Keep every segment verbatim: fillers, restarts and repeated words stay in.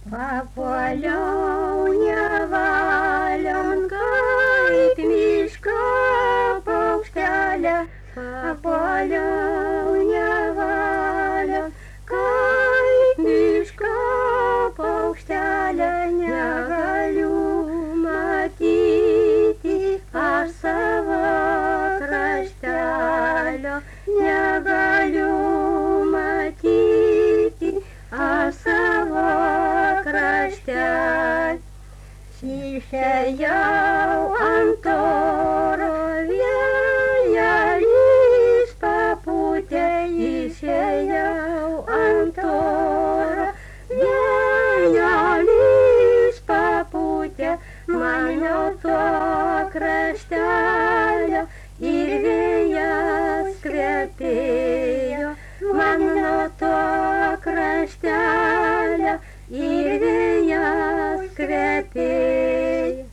Papuoliau nevalion kaip miško paukštelė, papuoliau nevalion kaip miško paukštelė, negaliu matyti aš savo kraštelio, negaliu matyti aš savo kraštelio. Išėjau ant oro, vėjelis papūtė, išėjau ant oro, vėjelis papūtė mano to kraštelio ir vėjas kvepėjo mano to kraštelio ir vėjas kvepėjo.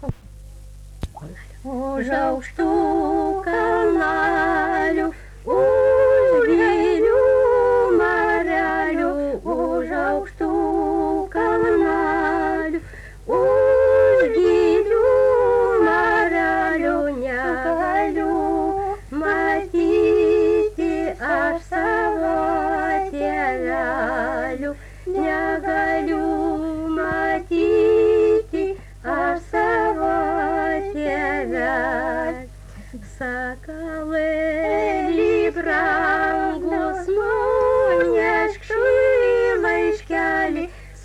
Už aukštų kalnelių, už gilių marelių, už aukštų kalnelių, už gilių marelių, negaliu matyti aš savo tėvelių, negaliu matyti aš savo tėvelį. Sakalėli brangus, nunešk šį laiškelį,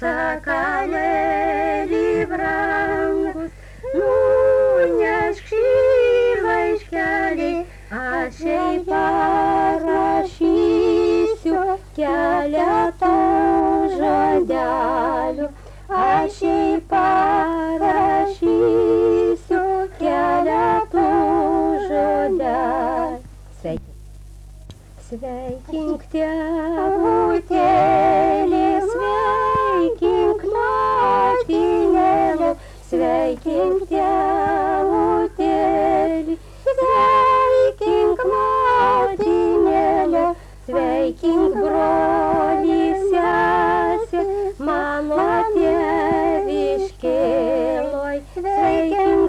sakalėli brangus, nunešk šį laiškelį, aš jai parašysiu keletą žodelių, aš jai parašysiu keletą žodelių. Sveikink tėvutėlį, sveikink motinėlė, sveikink tėvutėlį, sveikink motinėlė, sveikink brolį, sesę, mano tėviškėloj, sveikink